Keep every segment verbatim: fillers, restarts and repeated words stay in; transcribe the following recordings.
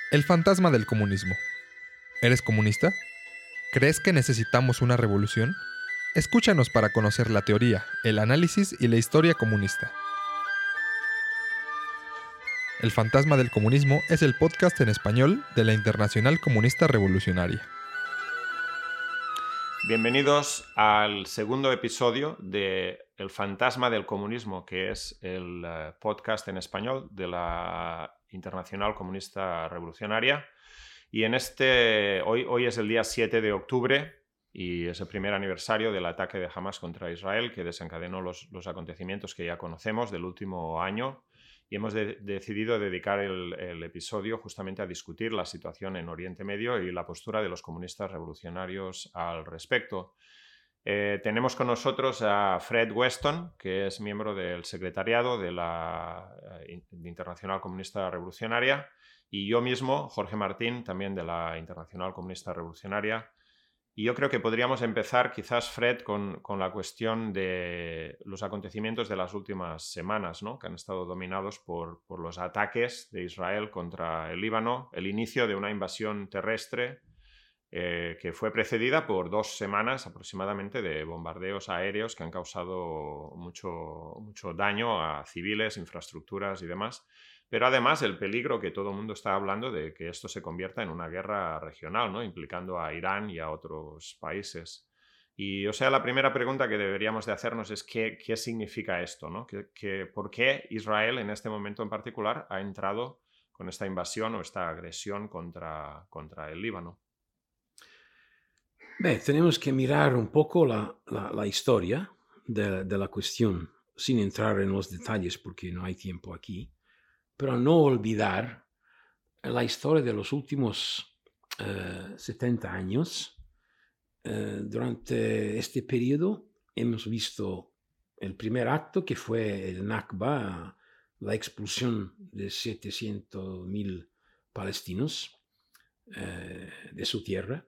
El fantasma del comunismo. ¿Eres comunista? ¿Crees que necesitamos una revolución? Escúchanos para conocer la teoría, el análisis y la historia comunista. El fantasma del comunismo es el podcast en español de la Internacional Comunista Revolucionaria. Bienvenidos al segundo episodio de El fantasma del comunismo, que es el uh, podcast en español de la Internacional Comunista Revolucionaria. Y en este, hoy, hoy es el día siete de octubre y es el primer aniversario del ataque de Hamas contra Israel, que desencadenó los, los acontecimientos que ya conocemos del último año. Y hemos de, decidido dedicar el, el episodio justamente a discutir la situación en Oriente Medio y la postura de los comunistas revolucionarios al respecto. Eh, tenemos con nosotros a Fred Weston, que es miembro del secretariado de la eh, Internacional Comunista Revolucionaria, y yo mismo, Jorge Martín, también de la Internacional Comunista Revolucionaria. Y yo creo que podríamos empezar, quizás, Fred, con, con la cuestión de los acontecimientos de las últimas semanas, ¿no? Que han estado dominados por, por los ataques de Israel contra el Líbano, el inicio de una invasión terrestre eh, que fue precedida por dos semanas aproximadamente de bombardeos aéreos que han causado mucho, mucho daño a civiles, infraestructuras y demás. Pero además el peligro que todo el mundo está hablando de que esto se convierta en una guerra regional, ¿no? Implicando a Irán y a otros países. Y, o sea, la primera pregunta que deberíamos de hacernos es qué, qué significa esto, ¿no? ¿Qué, qué, ¿Por qué Israel en este momento en particular ha entrado con esta invasión o esta agresión contra, contra el Líbano? Beh, tenemos que mirar un poco la, la, la historia de, de la cuestión, sin entrar en los detalles porque no hay tiempo aquí. Pero no olvidar la historia de los últimos eh, setenta años. Eh, durante este periodo hemos visto el primer acto, que fue el Nakba, la expulsión de setecientos mil palestinos eh, de su tierra.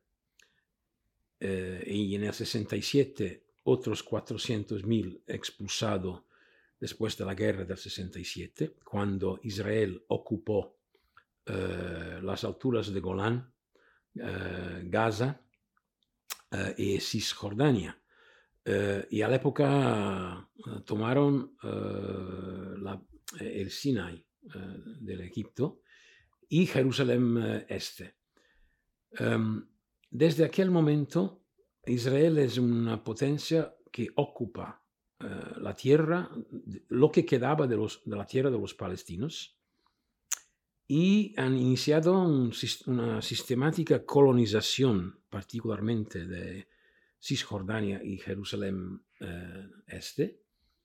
Eh, y en el sesenta y siete otros cuatrocientos mil expulsados después de la guerra del sesenta y siete, cuando Israel ocupó eh, las alturas de Golán, eh, Gaza eh, y Cisjordania. Eh, y a la época eh, tomaron eh, la, el Sinai eh, del Egipto y Jerusalén eh, Este. Um, desde aquel momento, Israel es una potencia que ocupa Uh, la tierra, lo que quedaba de, los, de la tierra de los palestinos, y han iniciado un, una sistemática colonización, particularmente de Cisjordania y Jerusalén uh, Este.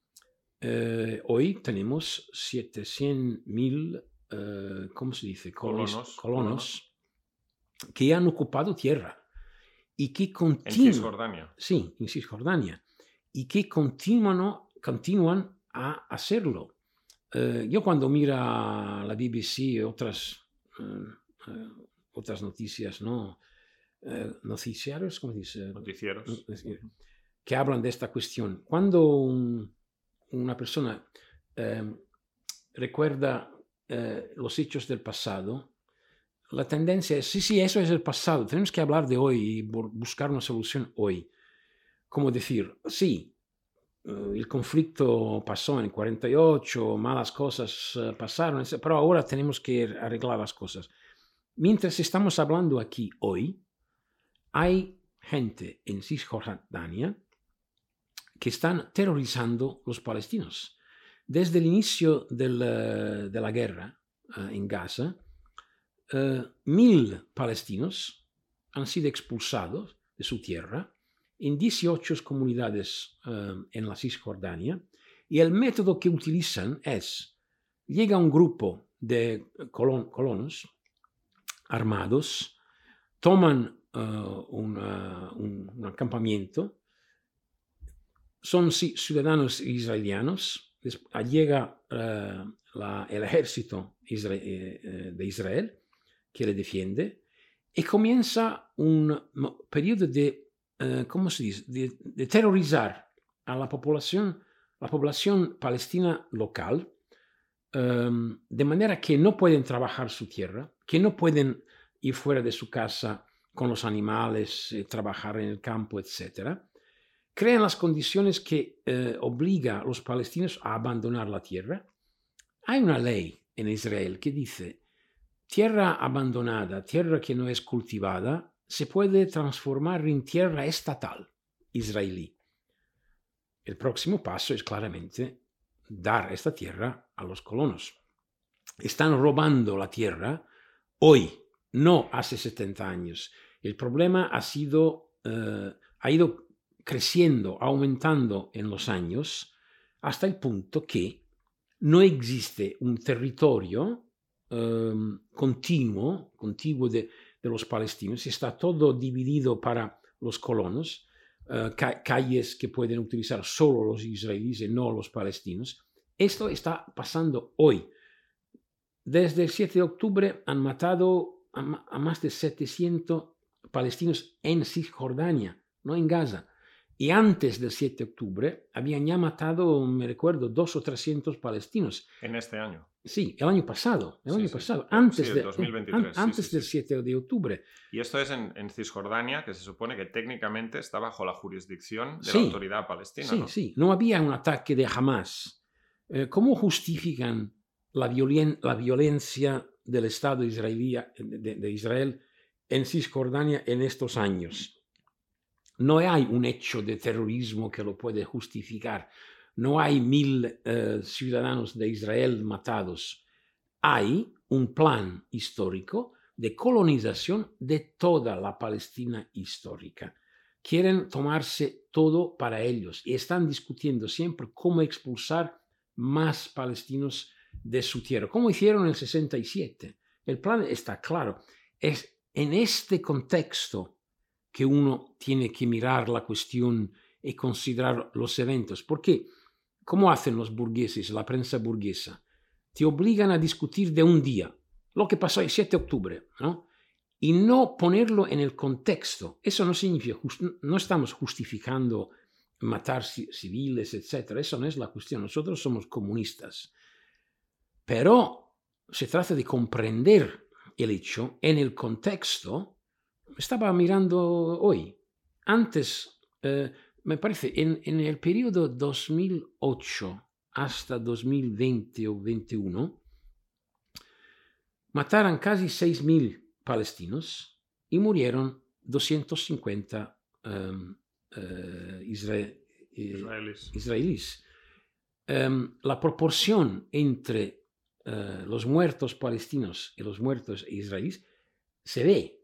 Uh, hoy tenemos setecientos mil, uh, ¿cómo se dice? Colonos, colonos, colonos que han ocupado tierra y que continúan. En Cisjordania. Sí, en Cisjordania. Y que continúan, continúan a hacerlo. Uh, yo cuando mira la B B C y otras, uh, uh, otras noticias, ¿no? Uh, noticiarios, ¿cómo dice? Noticieros. Que hablan de esta cuestión. Cuando un, una persona uh, recuerda uh, los hechos del pasado, la tendencia es, sí, sí, eso es el pasado, tenemos que hablar de hoy y buscar una solución hoy. Como decir, sí, uh, el conflicto pasó en cuarenta y ocho, malas cosas uh, pasaron, pero ahora tenemos que arreglar las cosas. Mientras estamos hablando aquí hoy, hay gente en Cisjordania que están terrorizando a los palestinos. Desde el inicio del, uh, de la guerra uh, en Gaza, uh, mil palestinos han sido expulsados de su tierra en dieciocho comunidades uh, en la Cisjordania, y el método que utilizan es, llega un grupo de colon, colonos armados, toman uh, una, un, un acampamento, son ciudadanos israelianos, llega uh, la, el ejército isra de Israel que le defiende, y comienza un periodo de Uh, ¿cómo se dice? De, de terrorizar a la población, la población palestina local, um, de manera que no pueden trabajar su tierra, que no pueden ir fuera de su casa con los animales, eh, trabajar en el campo, etcétera, crean las condiciones que eh, obliga a los palestinos a abandonar la tierra. Hay una ley en Israel que dice, tierra abandonada, tierra que no es cultivada, se puede transformar en tierra estatal israelí. El próximo paso es claramente dar esta tierra a los colonos. Están robando la tierra hoy, no hace setenta años. El problema ha sido, uh, ha ido creciendo, aumentando en los años, hasta el punto que no existe un territorio um, continuo, contiguo de, de los palestinos. Está todo dividido para los colonos, uh, ca- calles que pueden utilizar solo los israelíes y no los palestinos. Esto está pasando hoy. Desde el siete de octubre han matado a, a más de setecientos palestinos en Cisjordania, no en Gaza. Y antes del siete de octubre habían ya matado, me recuerdo, dos o trescientos palestinos. En este año. Sí, el año pasado, el sí, año sí. pasado, antes, sí, de, dos mil veintitrés, an, antes sí, sí, del sí. siete de octubre. Y esto es en, en Cisjordania, que se supone que técnicamente está bajo la jurisdicción de sí, la autoridad palestina. Sí, ¿no? sí, no había un ataque de Hamas. Eh, ¿Cómo justifican la, violen, la violencia del Estado israelí, de, de Israel en Cisjordania en estos años? No hay un hecho de terrorismo que lo puede justificar. No hay mil uh, ciudadanos de Israel matados. Hay un plan histórico de colonización de toda la Palestina histórica. Quieren tomarse todo para ellos y están discutiendo siempre cómo expulsar más palestinos de su tierra, como hicieron en el sesenta y siete. El plan está claro. Es en este contexto que uno tiene que mirar la cuestión y considerar los eventos. Porque, ¿cómo hacen los burgueses, la prensa burguesa? Te obligan a discutir de un día, lo que pasó el siete de octubre, ¿no? Y no ponerlo en el contexto. Eso no significa, no estamos justificando matar civiles, etcétera. Eso no es la cuestión. Nosotros somos comunistas. Pero se trata de comprender el hecho en el contexto. Estaba mirando hoy, antes, eh, me parece, en, en el periodo dos mil ocho hasta dos mil veinte o veintiuno, mataron casi seis mil palestinos y murieron doscientos cincuenta um, uh, isra- israelíes. israelíes. Um, la proporción entre uh, los muertos palestinos y los muertos israelíes se ve.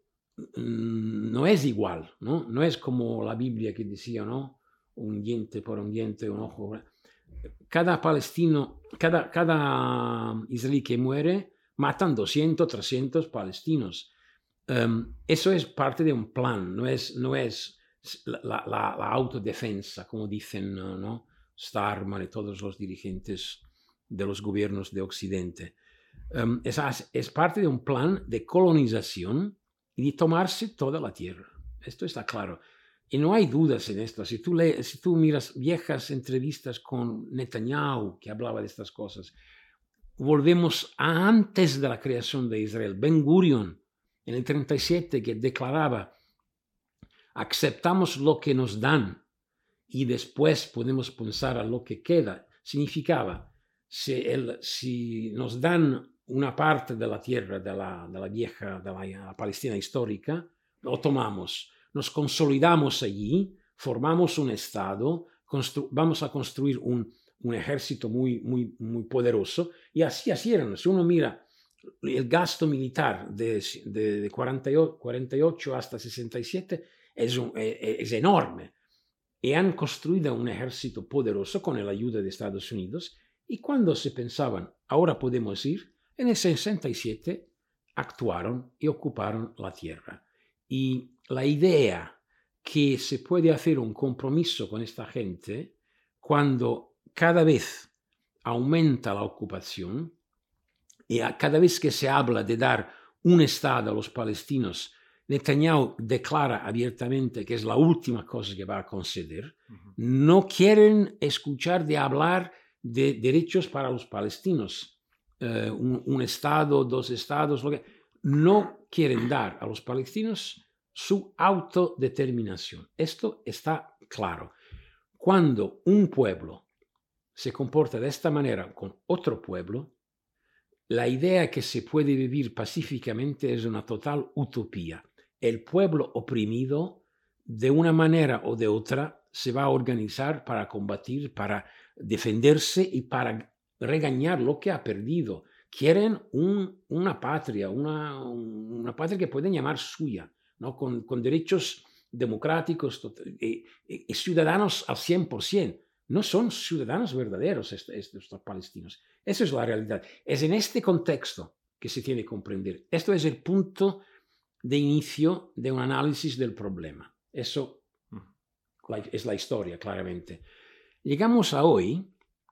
No es igual, ¿no? No es como la Biblia que decía, ¿no? Un diente por un diente, un ojo. Cada palestino, cada, cada israelí que muere, matan doscientos, trescientos palestinos. Um, eso es parte de un plan, no es, no es la, la, la autodefensa, como dicen, ¿no? Starman y todos los dirigentes de los gobiernos de Occidente. Um, es, es parte de un plan de colonización y de tomarse toda la tierra. Esto está claro. Y no hay dudas en esto. Si tú, le, si tú miras viejas entrevistas con Netanyahu, que hablaba de estas cosas, volvemos a antes de la creación de Israel. Ben Gurion, en el treinta y siete, que declaraba, aceptamos lo que nos dan y después podemos pensar a lo que queda. Significaba, si, el, si nos dan una parte de la tierra de la, de la vieja, de la, la Palestina histórica, lo tomamos, nos consolidamos allí, formamos un Estado, constru- vamos a construir un, un ejército muy, muy, muy poderoso, y así, así eran. Si uno mira el gasto militar de, de, de cuarenta y ocho hasta sesenta y siete, es, un, es, es enorme, y han construido un ejército poderoso con la ayuda de Estados Unidos, y cuando se pensaban, ahora podemos ir, en el sesenta y siete actuaron y ocuparon la tierra. Y la idea que se puede hacer un compromiso con esta gente cuando cada vez aumenta la ocupación y cada vez que se habla de dar un Estado a los palestinos, Netanyahu declara abiertamente que es la última cosa que va a conceder. Uh-huh. No quieren escuchar de hablar de derechos para los palestinos. Uh, un, un Estado, dos Estados, lo que, no quieren dar a los palestinos su autodeterminación. Esto está claro. Cuando un pueblo se comporta de esta manera con otro pueblo, la idea que se puede vivir pacíficamente es una total utopía. El pueblo oprimido, de una manera o de otra, se va a organizar para combatir, para defenderse y para regañar lo que ha perdido. Quieren un, una patria, una, una patria que pueden llamar suya, ¿no? con, con derechos democráticos y, y, y ciudadanos al cien por ciento. No son ciudadanos verdaderos estos, estos palestinos. Esa es la realidad. Es en este contexto que se tiene que comprender. Esto es el punto de inicio de un análisis del problema. Eso es la historia, claramente. Llegamos a hoy.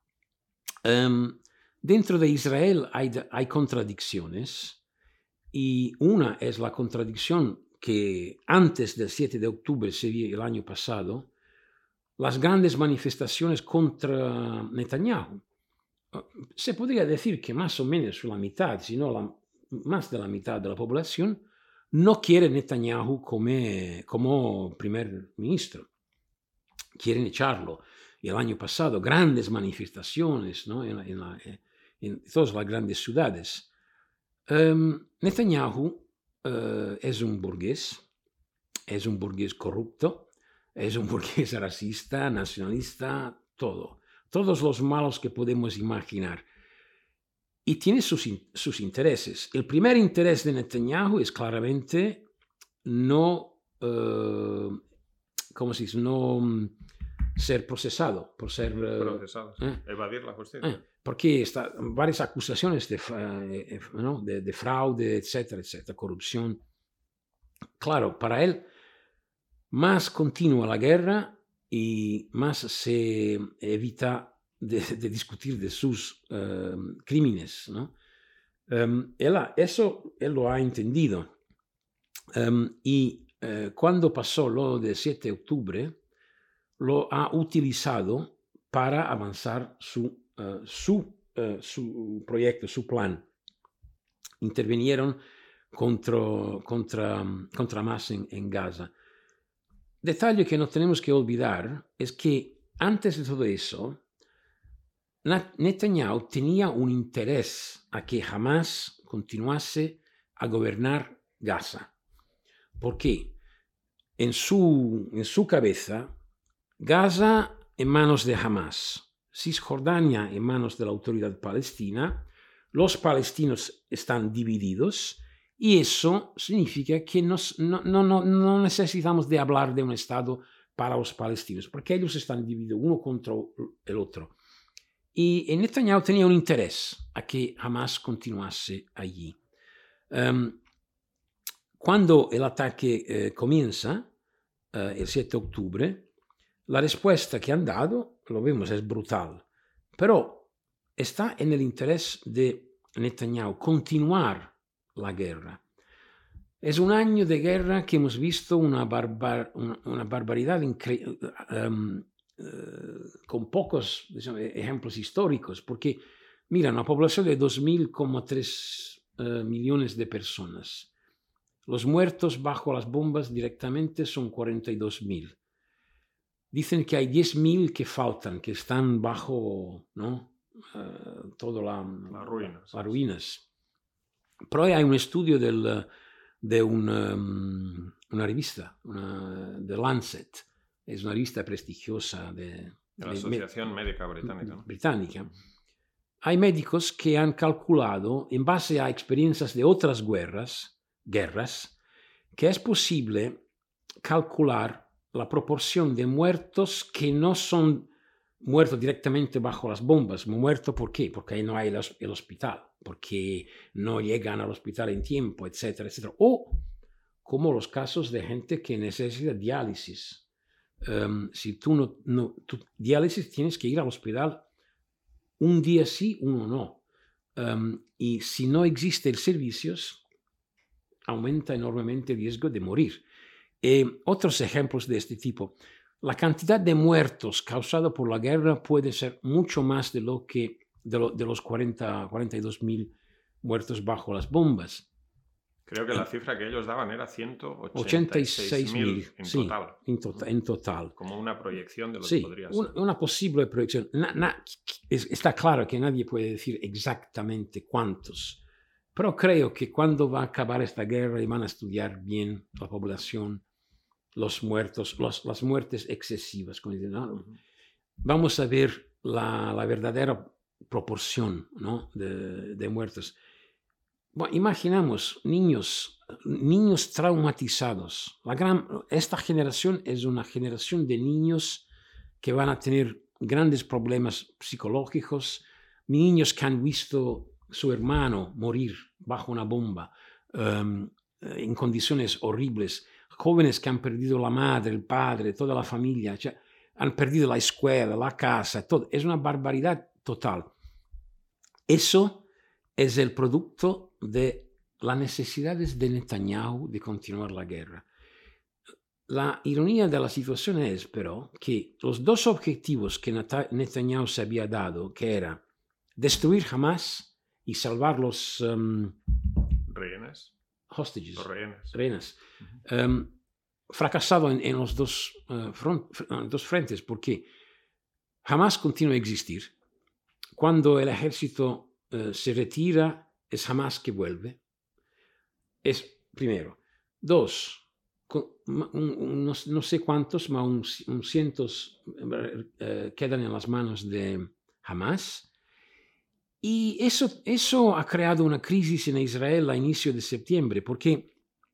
Um, dentro de Israel hay, hay contradicciones, y una es la contradicción que antes del siete de octubre se vio el año pasado, las grandes manifestaciones contra Netanyahu. Se podría decir que más o menos la mitad, si no la, más de la mitad de la población, no quiere Netanyahu como, como primer ministro. Quieren echarlo. Y el año pasado, grandes manifestaciones, ¿no? en, en, la, en todas las grandes ciudades. Um, Netanyahu uh, es un burgués, es un burgués corrupto, es un burgués racista, nacionalista, todo. Todos los malos que podemos imaginar. Y tiene sus, sus intereses. El primer interés de Netanyahu es claramente no, uh, ¿cómo se dice? No ser procesado, por ser... Uh, procesado, sí. eh, evadir la justicia. Eh, porque está varias acusaciones de, eh, ¿no? de, de fraude, etcétera, etcétera, corrupción. Claro, para él, más continúa la guerra y más se evita de, de discutir de sus uh, crímenes, ¿no? Um, él ha, eso él lo ha entendido. Um, y uh, cuando pasó lo del siete de octubre, lo ha utilizado para avanzar su, uh, su, uh, su proyecto, su plan. Intervinieron contra, contra, contra Hamas en, en Gaza. Detalle que no tenemos que olvidar es que antes de todo eso, Netanyahu tenía un interés a que Hamas continuase a gobernar Gaza. ¿Por qué? En su, en su cabeza, Gaza en manos de Hamas, Cisjordania en manos de la autoridad palestina, los palestinos están divididos y eso significa que nos, no, no, no, no necesitamos de hablar de un Estado para los palestinos, porque ellos están divididos uno contra el otro. Y Netanyahu tenía un interés a que Hamas continuase allí. Um, cuando el ataque eh, comienza, eh, el siete de octubre, la respuesta que han dado, lo vemos, es brutal. Pero está en el interés de Netanyahu continuar la guerra. Es un año de guerra que hemos visto una, barbar, una, una barbaridad increíble, um, uh, con pocos digamos, ejemplos históricos, porque, mira, una población de dos mil tres uh, millones de personas. Los muertos bajo las bombas directamente son cuarenta y dos mil. Dicen que hay diez mil que faltan, que están bajo, ¿no? Uh, todas la, las ruinas. La ruinas. Pero hay un estudio del, de un, um, una revista, una, The Lancet, es una revista prestigiosa de, de la Asociación me, Médica Británica. ¿no? Británica. Hay médicos que han calculado, en base a experiencias de otras guerras, guerras, que es posible calcular la proporción de muertos que no son muertos directamente bajo las bombas. Muerto, ¿por qué? Porque ahí no hay el hospital, porque no llegan al hospital en tiempo, etcétera, etcétera. O como los casos de gente que necesita diálisis. Um, si tú no, no tu diálisis tienes que ir al hospital un día sí, uno no. Um, y si no existen servicios, aumenta enormemente el riesgo de morir. Eh, otros ejemplos de este tipo. La cantidad de muertos causada por la guerra puede ser mucho más de lo que de, lo, de los cuarenta, cuarenta y dos mil muertos bajo las bombas. Creo que la cifra que ellos daban era ciento ochenta ochenta y y seis seis mil mil, en sí, total. en, to- en total. Como una proyección de lo Sí, que podría un- ser. una posible proyección. Na- na- es- está claro que nadie puede decir exactamente cuántos, pero creo que cuando va a acabar esta guerra y van a estudiar bien la población, los muertos, los- las muertes excesivas, como dicen, ¿no? Ujú. Vamos a ver la, la verdadera proporción, ¿no? de, de muertos. Bueno, imaginamos niños, niños traumatizados. La gran, esta generación es una generación de niños que van a tener grandes problemas psicológicos, niños que han visto su hermano morir bajo una bomba, um, en condiciones horribles, jóvenes que han perdido la madre, el padre, toda la familia, cioè, han perdido la escuela, la casa, todo. Es una barbaridad total. Eso es el producto de las necesidades de Netanyahu de continuar la guerra. La ironía de la situación es, pero, que los dos objetivos que Netanyahu se había dado, que era destruir Hamas y salvar los um, rehenes, hostages, los rehenes, rehenes uh-huh. um, fracasado en, en los dos, uh, front, dos frentes, porque Hamas continúa a existir. Cuando el ejército Uh, se retira, es Hamas que vuelve. Es primero. Dos, con, un, un, no, no sé cuántos, pero un, un cientos uh, quedan en las manos de Hamas. Y eso, eso ha creado una crisis en Israel a inicio de septiembre, porque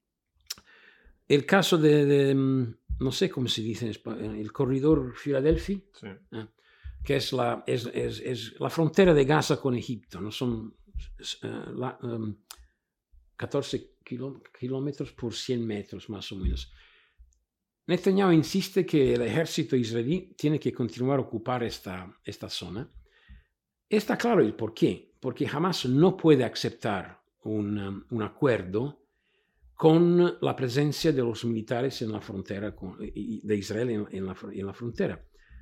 el caso de, de no sé cómo se dice en español, el corredor Filadelfia, sí. eh, que es la, es, es, es la frontera de Gaza con Egipto, ¿no? Son uh, la, um, catorce kiló, kilómetros por cien metros más o menos. Netanyahu insiste que el ejército israelí tiene que continuar a ocupar esta, esta zona. Está claro el por qué, porque Hamas no puede aceptar un, um, un acuerdo con la presencia de los militares en la frontera con, de Israel en, en, la, en la frontera.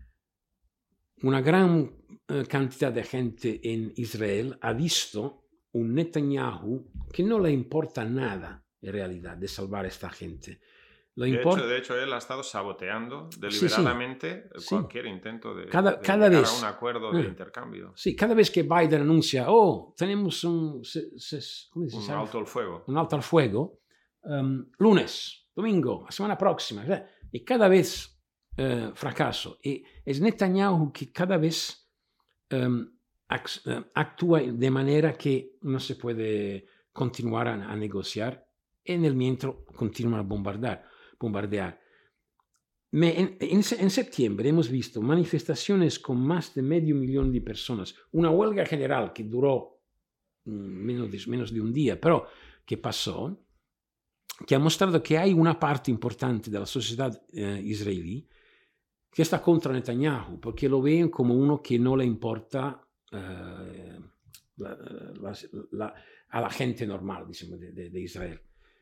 Una gran uh, cantidad de gente en Israel ha visto un Netanyahu que no le importa nada, en realidad, de salvar a esta gente. Le de, import... hecho, de hecho, él ha estado saboteando deliberadamente sí, sí. cualquier sí. intento de, cada, de cada llegar vez, a un acuerdo uh, de intercambio. Sí, cada vez que Biden anuncia, oh, tenemos un, se, se, ¿cómo se un sabe? alto al fuego, un alto al fuego um, lunes, domingo, la semana próxima, ¿verdad? Y cada vez Uh, fracaso. Y es Netanyahu que cada vez um, actúa de manera que no se puede continuar a, a negociar. En el mientras continúa a bombardear. bombardear. Me, en, en, en septiembre hemos visto manifestaciones con más de medio millón de personas, una huelga general que duró mm, menos, de, menos de un día, pero que pasó, que ha mostrado que hay una parte importante de la sociedad eh, israelí que está contra Netanyahu, porque lo ven como uno que no le importa eh, la, la, la, a la gente normal, digamos, de, de, de Israel.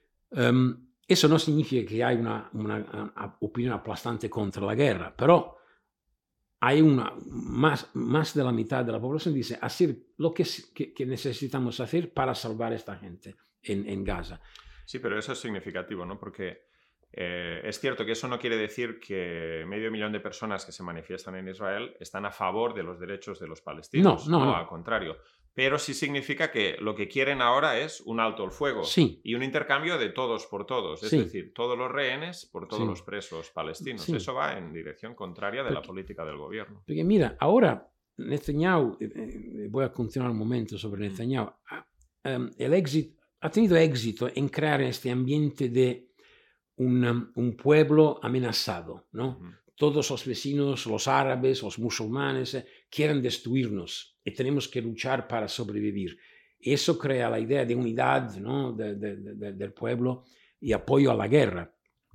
Um, eso no significa que hay una, una, una opinión aplastante contra la guerra, pero hay una, más, más de la mitad de la población dice hacer lo que, que, que necesitamos hacer para salvar a esta gente en, en Gaza. Sí, pero eso es significativo, ¿no? Porque Eh, es cierto que eso no quiere decir que medio millón de personas que se manifiestan en Israel están a favor de los derechos de los palestinos. No, no, no, no. Al contrario. Pero sí significa que lo que quieren ahora es un alto al fuego sí. y un intercambio de todos por todos. Es sí. decir, todos los rehenes por todos sí. los presos palestinos. Sí. Eso va en dirección contraria de porque, la política del gobierno. Porque mira, ahora Netanyahu, eh, voy a continuar un momento sobre Netanyahu, um, el éxito, ha tenido éxito en crear este ambiente de Un, un pueblo amenazado, ¿no? Uh-huh. Todos los vecinos, los árabes, los musulmanes, eh, quieren destruirnos y tenemos que luchar para sobrevivir. Eso crea la idea de unidad, ¿no? de, de, de, del pueblo y apoyo a la guerra.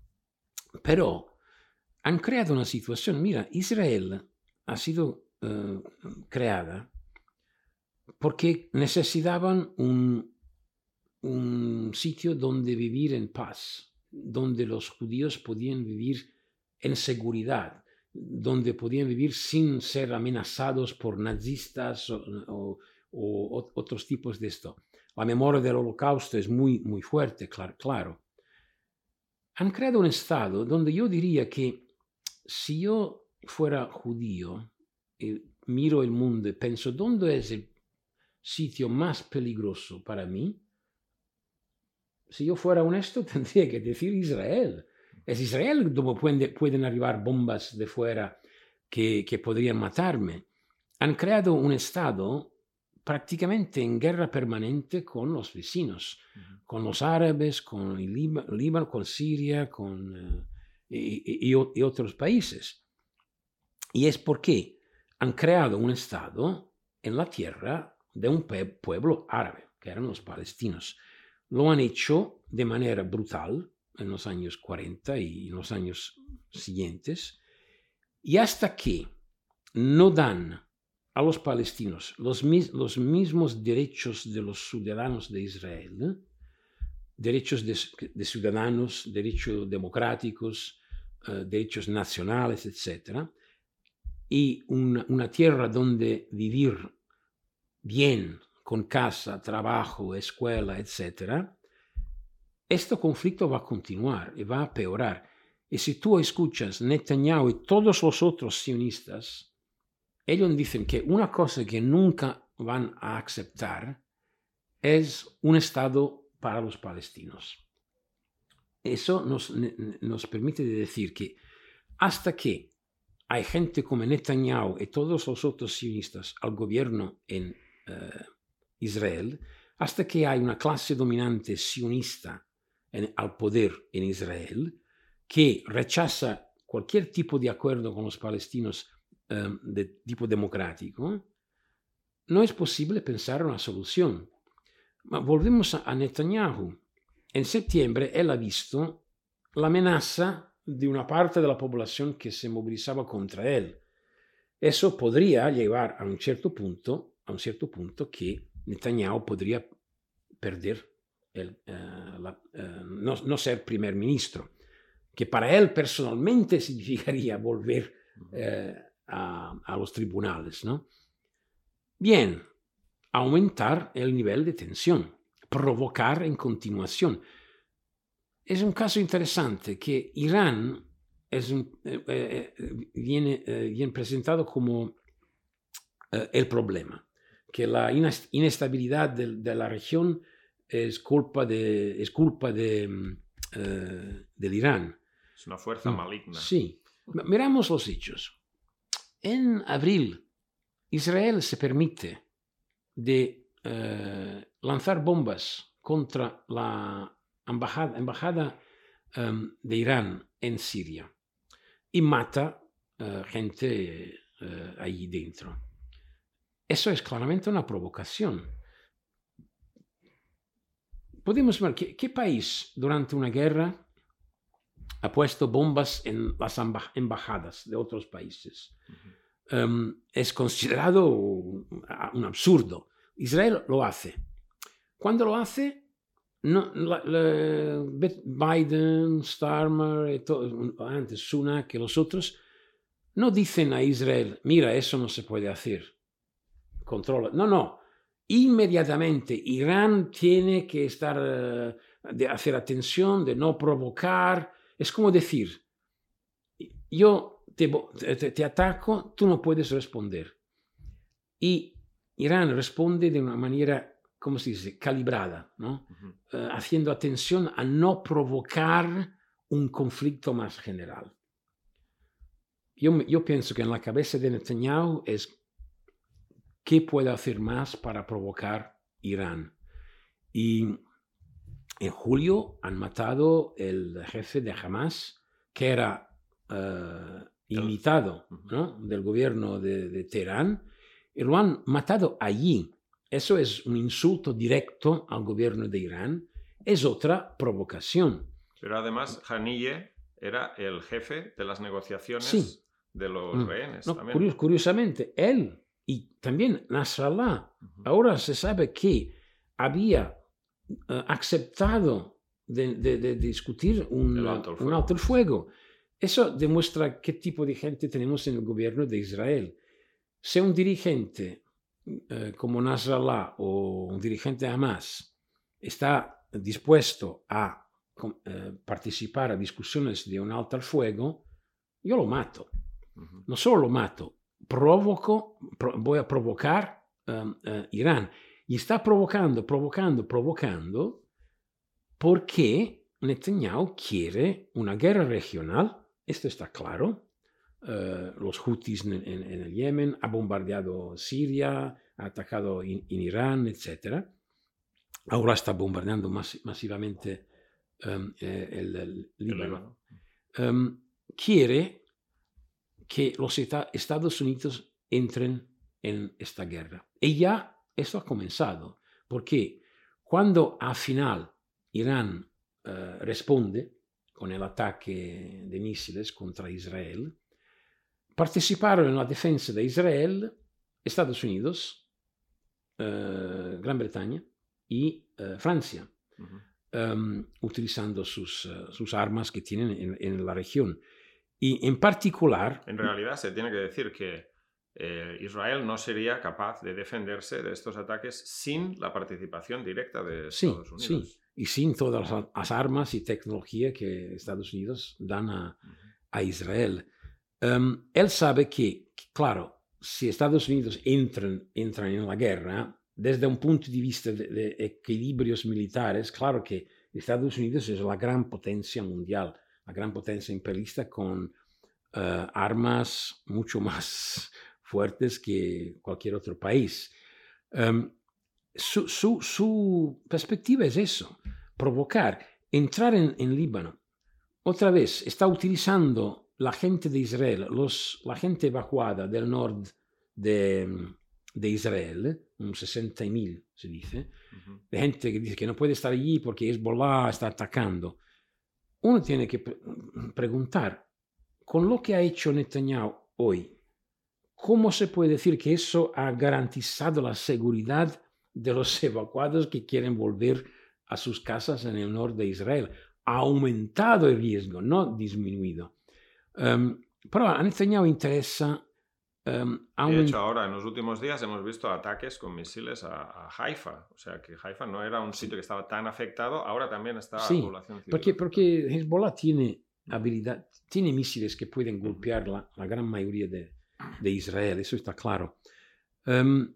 Pero han creado una situación, mira, Israel ha sido uh, creada porque necesitaban un, un sitio donde vivir en paz, donde los judíos podían vivir en seguridad, donde podían vivir sin ser amenazados por nazistas o, o, o otros tipos de esto. la memoria del holocausto es muy, muy fuerte, claro, claro. Han creado un Estado donde yo diría que si yo fuera judío y miro el mundo y pienso, ¿dónde es el sitio más peligroso para mí? Si yo fuera honesto, tendría que decir Israel. Es Israel donde pueden, pueden arribar bombas de fuera que, que podrían matarme. Han creado un Estado prácticamente en guerra permanente con los vecinos, uh-huh. con los árabes, con el Líbano, con Siria, con, uh, y, y, y otros países. Y es porque han creado un Estado en la tierra de un pueblo árabe, que eran los palestinos. Lo han hecho de manera brutal en los años cuarenta y en los años siguientes, y hasta que no dan a los palestinos los, mis, los mismos derechos de los ciudadanos de Israel, ¿eh? derechos de, de ciudadanos, derechos democráticos, uh, derechos nacionales, etcétera, y una, una tierra donde vivir bien, con casa, trabajo, escuela, etcétera, este conflicto va a continuar y va a empeorar. Y si tú escuchas Netanyahu y todos los otros sionistas, ellos dicen que una cosa que nunca van a aceptar es un Estado para los palestinos. Eso nos, nos permite decir que hasta que hay gente como Netanyahu y todos los otros sionistas al gobierno en uh, Israel, hasta que hay una clase dominante sionista en, al poder en Israel, que rechaza cualquier tipo de acuerdo con los palestinos um, de tipo democrático, no es posible pensar una solución. Ma volvemos a, a Netanyahu. En septiembre él ha visto la amenaza de una parte de la población que se movilizaba contra él. Eso podría llevar a un cierto punto, a un cierto punto que Netanyahu podría perder, el, uh, la, uh, no, no ser primer ministro, que para él personalmente significaría volver uh, a, a los tribunales, ¿no? Bien, aumentar el nivel de tensión, provocar en continuación. Es un caso interesante que Irán es un, eh, eh, viene, eh, viene presentado como eh, el problema, que la inestabilidad de, de la región es culpa de, es culpa de, eh, del Irán. Es una fuerza maligna. Sí. Miramos los hechos. En abril, Israel se permite de eh, lanzar bombas contra la embajada, embajada um, de Irán en Siria y mata uh, gente uh, allí dentro. Eso es claramente una provocación. Podemos ver ¿qué, qué país durante una guerra ha puesto bombas en las embajadas de otros países? Uh-huh. Um, es considerado un, un absurdo. Israel lo hace. Cuando lo hace, no, la, la, Biden, Starmer, y todo, antes Sunak y los otros, no dicen a Israel, mira, eso no se puede hacer. Controla. No, no. Inmediatamente Irán tiene que estar, uh, de hacer atención, de no provocar. Es como decir, yo te, te, te ataco, tú no puedes responder. Y Irán responde de una manera, ¿cómo se dice?, calibrada, ¿no? Uh-huh. Uh, haciendo atención a no provocar un conflicto más general. Yo, yo pienso que en la cabeza de Netanyahu es qué puede hacer más para provocar Irán. Y en julio han matado el jefe de Hamas, que era uh, invitado, ¿no?, del gobierno de, de Teherán, y lo han matado allí. Eso es un insulto directo al gobierno de Irán. Es otra provocación. Pero además, Haniyeh era el jefe de las negociaciones sí. de los rehenes. No, también. Curios, curiosamente, él y también Nasrallah, uh-huh. ahora se sabe que había uh, aceptado de, de, de discutir un, el alto el un alto el fuego. Eso demuestra qué tipo de gente tenemos en el gobierno de Israel. Si un dirigente eh, como Nasrallah o un dirigente de Hamas está dispuesto a eh, participar a discusiones de un alto al fuego, yo lo mato. Uh-huh. No solo lo mato, provoco, pro, voy a provocar um, uh, Irán. Y está provocando, provocando, provocando porque Netanyahu quiere una guerra regional. Esto está claro. Uh, los Houthis en, en, en el Yemen, ha bombardeado Siria, ha atacado en Irán, etcétera. Ahora está bombardeando mas, masivamente um, eh, el, el Líbano. Um, quiere que los eta- Estados Unidos entren en esta guerra. Y ya esto ha comenzado, porque cuando al final Irán uh, responde con el ataque de misiles contra Israel, participaron en la defensa de Israel Estados Unidos, uh, Gran Bretaña y uh, Francia, uh-huh. um, utilizando sus, uh, sus armas que tienen en, en la región. Y en particular... En realidad se tiene que decir que eh, Israel no sería capaz de defenderse de estos ataques sin la participación directa de Estados sí, Unidos. Sí, y sin todas las, las armas y tecnología que Estados Unidos dan a, uh-huh. a Israel. Um, él sabe que, claro, si Estados Unidos entran, entran en la guerra, desde un punto de vista de, de equilibrios militares, claro que Estados Unidos es la gran potencia mundial, la gran potencia imperialista con uh, armas mucho más fuertes que cualquier otro país. Um, su, su, su perspectiva es eso, provocar, entrar en, en Líbano. Otra vez, está utilizando la gente de Israel, los, la gente evacuada del norte de, de Israel, un sesenta mil se dice, uh-huh. de gente que dice que no puede estar allí porque Hezbollah está atacando. Uno tiene que pre- preguntar, con lo que ha hecho Netanyahu hoy, ¿cómo se puede decir que eso ha garantizado la seguridad de los evacuados que quieren volver a sus casas en el norte de Israel? Ha aumentado el riesgo, no disminuido. Um, pero a Netanyahu interesa... Um, de hecho, ahora, en los últimos días, hemos visto ataques con misiles a, a Haifa. O sea, que Haifa no era un sitio que estaba tan afectado, ahora también está sí, población civil. Porque, porque Hezbollah tiene habilidad, tiene misiles que pueden golpear la, la gran mayoría de, de Israel, eso está claro. Um,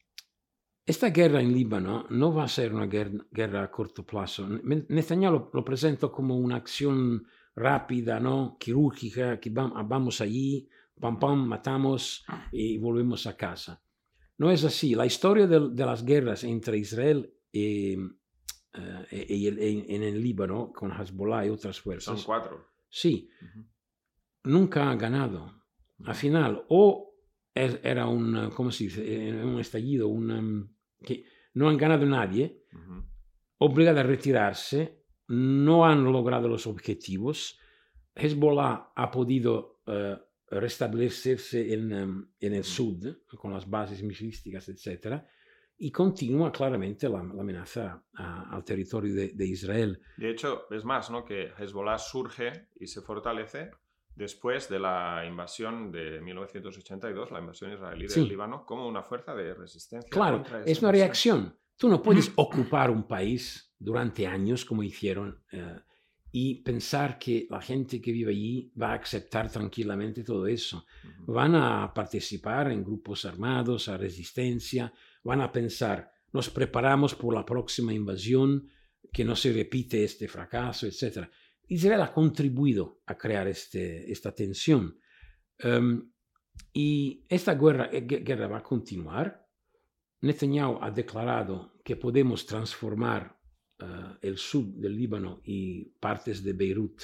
esta guerra en Líbano no va a ser una guerra, guerra a corto plazo. Netanyahu lo, lo presenta como una acción rápida, ¿no? Quirúrgica, que vamos, vamos allí, pam, pam, matamos y volvemos a casa. No es así. La historia de, de las guerras entre Israel y, uh, y, el, y en el Líbano, con Hezbollah y otras fuerzas... Son cuatro. Sí. Uh-huh. Nunca ha ganado. Uh-huh. Al final, o es, era un, ¿cómo se dice? Un estallido, un, que no han ganado nadie, uh-huh. obligado a retirarse, no han logrado los objetivos. Hezbollah ha podido... Uh, restablecerse en, um, en el sur, con las bases misilísticas, etcétera, y continúa claramente la, la amenaza a, al territorio de, de Israel. De hecho, es más, ¿no?, que Hezbollah surge y se fortalece después de la invasión de mil novecientos ochenta y dos, la invasión israelí sí. del Líbano, como una fuerza de resistencia. Claro, contra es una reacción. Tú no puedes ocupar un país durante años, como hicieron, uh, y pensar que la gente que vive allí va a aceptar tranquilamente todo eso. Uh-huh. Van a participar en grupos armados, a resistencia, van a pensar, nos preparamos por la próxima invasión, que no se repite este fracaso, etcétera. Israel ha contribuido a crear este, esta tensión. Um, y esta guerra, guerra va a continuar. Netanyahu ha declarado que podemos transformar Uh, el sur del Líbano y partes de Beirut,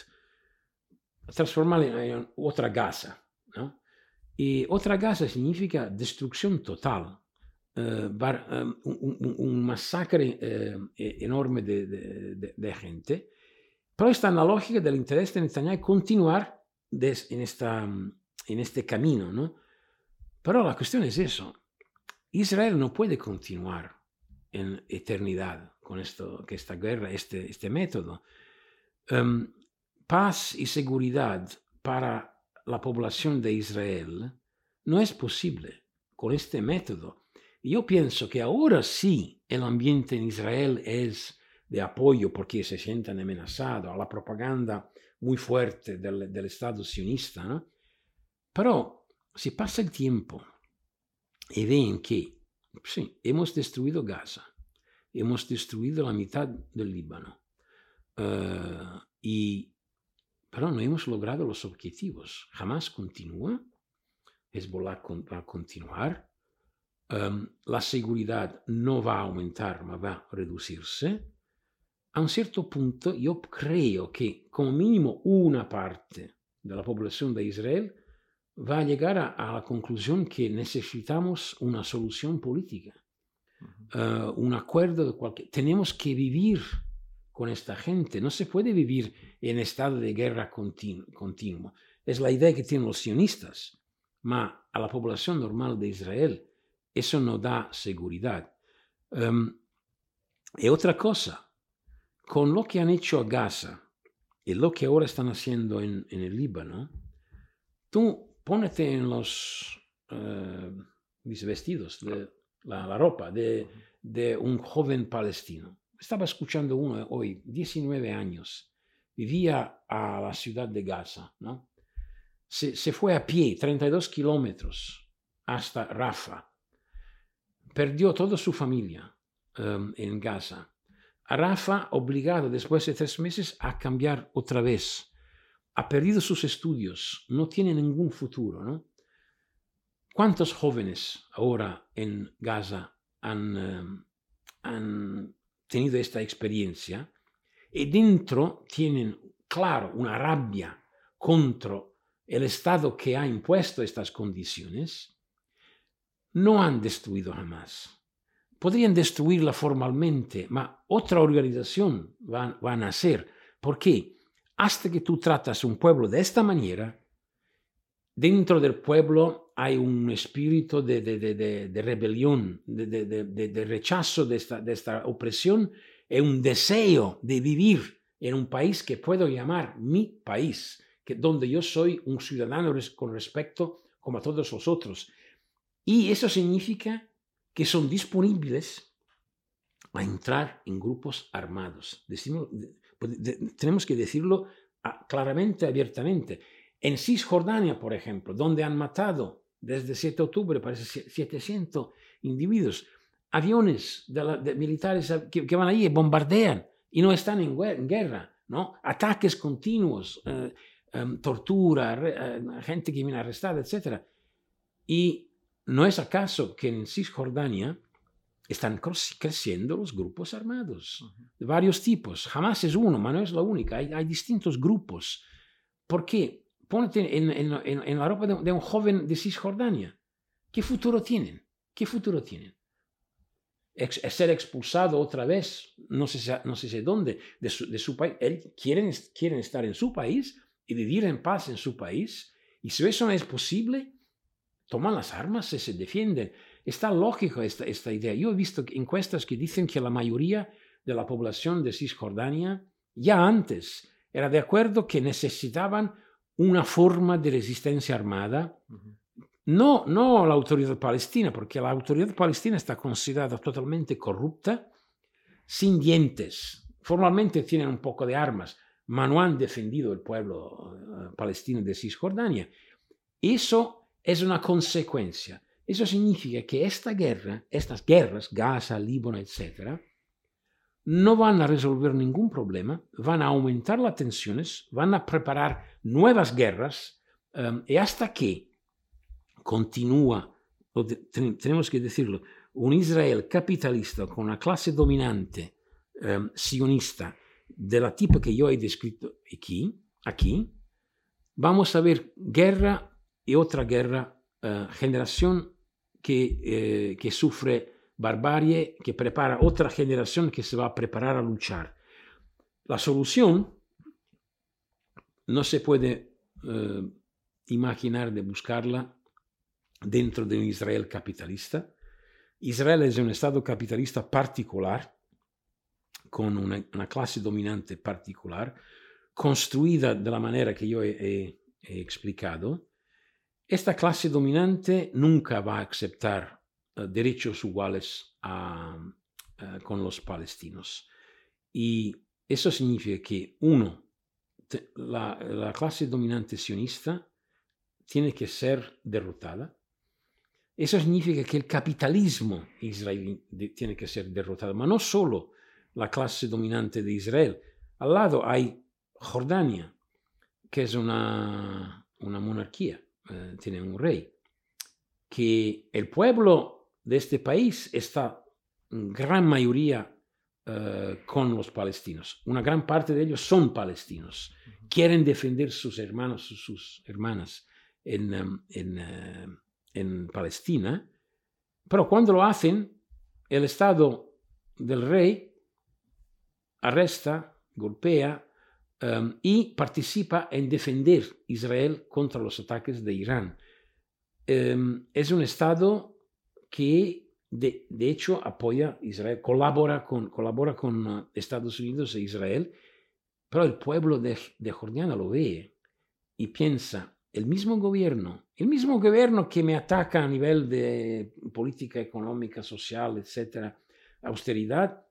transformarla en otra Gaza, ¿no? Y otra Gaza significa destrucción total, uh, bar, um, un, un, un masacre uh, enorme de, de, de, de gente, pero está en la lógica del interés de Netanyahu continuar des, en, esta, en este camino, ¿no? Pero la cuestión es eso, Israel no puede continuar en eternidad con esto, que esta guerra, este, este método. Um, paz y seguridad para la población de Israel no es posible con este método. Yo pienso que ahora sí el ambiente en Israel es de apoyo porque se sienten amenazados a la propaganda muy fuerte del, del Estado sionista, ¿no? Pero si pasa el tiempo y ven que sí, hemos destruido Gaza, hemos destruido la mitad del Líbano, uh, y, pero no hemos logrado los objetivos. Jamás continúa, Hezbollah va a continuar, um, la seguridad no va a aumentar, ma va a reducirse. A un cierto punto yo creo que como mínimo una parte de la población de Israel va a llegar a, a la conclusión que necesitamos una solución política, uh, un acuerdo de cualquier... Tenemos que vivir con esta gente, no se puede vivir en estado de guerra continu, continuo. Es la idea que tienen los sionistas, ma a la población normal de Israel eso no da seguridad. Um, y otra cosa, con lo que han hecho a Gaza y lo que ahora están haciendo en, en el Líbano, tú pónete en los uh, mis vestidos, de, la, la ropa de, de un joven palestino. Estaba escuchando uno hoy, diecinueve años, vivía a la ciudad de Gaza, ¿no? Se, se fue a pie, treinta y dos kilómetros, hasta Rafah. Perdió toda su familia um, en Gaza. A Rafah, obligado después de tres meses a cambiar otra vez. Ha perdido sus estudios, no tiene ningún futuro, ¿no? ¿Cuántos jóvenes ahora en Gaza han, um, han tenido esta experiencia? Y dentro tienen, claro, una rabia contra el Estado que ha impuesto estas condiciones. No han destruido jamás. Podrían destruirla formalmente, ma otra organización va, va a nacer. ¿Por qué? Hasta que tú tratas un pueblo de esta manera, dentro del pueblo hay un espíritu de, de, de, de, de rebelión, de, de, de, de rechazo de esta, de esta opresión, y un deseo de vivir en un país que puedo llamar mi país, que, donde yo soy un ciudadano res, con respecto como a todos los otros. Y eso significa que son disponibles a entrar en grupos armados. Decimos, de, de, tenemos que decirlo a, claramente, abiertamente. En Cisjordania, por ejemplo, donde han matado desde el siete de octubre, parece setecientos individuos, aviones de la, de militares que, que van allí y bombardean y no están en, en guerra, ¿no? Ataques continuos, eh, eh, tortura, eh, gente que viene arrestada, etcétera. Y ¿no es acaso que en Cisjordania están creciendo los grupos armados de varios tipos? Jamás es uno, pero no es la única. Hay, hay distintos grupos. ¿Por qué? Ponte en, en, en, en la ropa de, de un joven de Cisjordania. ¿Qué futuro tienen? ¿Qué futuro tienen? Ex, ser expulsado otra vez, no sé, no sé dónde, de su, de su país. Él, quieren, quieren estar en su país y vivir en paz en su país. Y si eso no es posible, toman las armas y se defienden. Está lógico esta, esta idea. Yo he visto encuestas que dicen que la mayoría de la población de Cisjordania ya antes era de acuerdo que necesitaban una forma de resistencia armada. Uh-huh. No, no la autoridad palestina, porque la autoridad palestina está considerada totalmente corrupta, sin dientes. Formalmente tienen un poco de armas, pero no han defendido el pueblo uh, palestino de Cisjordania. Eso es una consecuencia. Eso significa que esta guerra, estas guerras, Gaza, Líbano, etcétera, no van a resolver ningún problema, van a aumentar las tensiones, van a preparar nuevas guerras, um, y hasta que continúa, tenemos que decirlo, un Israel capitalista con una clase dominante um, sionista de la tipo que yo he descrito aquí, aquí, vamos a ver guerra y otra guerra, uh, generación que, eh, que sufre barbarie, que prepara otra generación que se va a preparar a luchar. La solución no se puede uh, imaginar de buscarla dentro de un Israel capitalista. Israel es un estado capitalista particular, con una, una clase dominante particular, construida de la manera que yo he, he, he explicado. Esta clase dominante nunca va a aceptar uh, derechos iguales a, uh, con los palestinos. Y eso significa que, uno, te, la, la clase dominante sionista tiene que ser derrotada. Eso significa que el capitalismo israelí tiene que ser derrotado, pero no solo la clase dominante de Israel. Al lado hay Jordania, que es una, una monarquía, eh, tiene un rey, que el pueblo de este país está en gran mayoría eh, con los palestinos. Una gran parte de ellos son palestinos, quieren defender sus hermanos, sus hermanas en, en, en, en Palestina, pero cuando lo hacen, el Estado del rey arresta, golpea um, y participa en defender Israel contra los ataques de Irán. Um, es un Estado que de, de hecho apoya a Israel, colabora con, colabora con uh, Estados Unidos e Israel, pero el pueblo de, de Jordania lo ve y piensa, el mismo gobierno, el mismo gobierno que me ataca a nivel de política económica, social, etcétera, austeridad,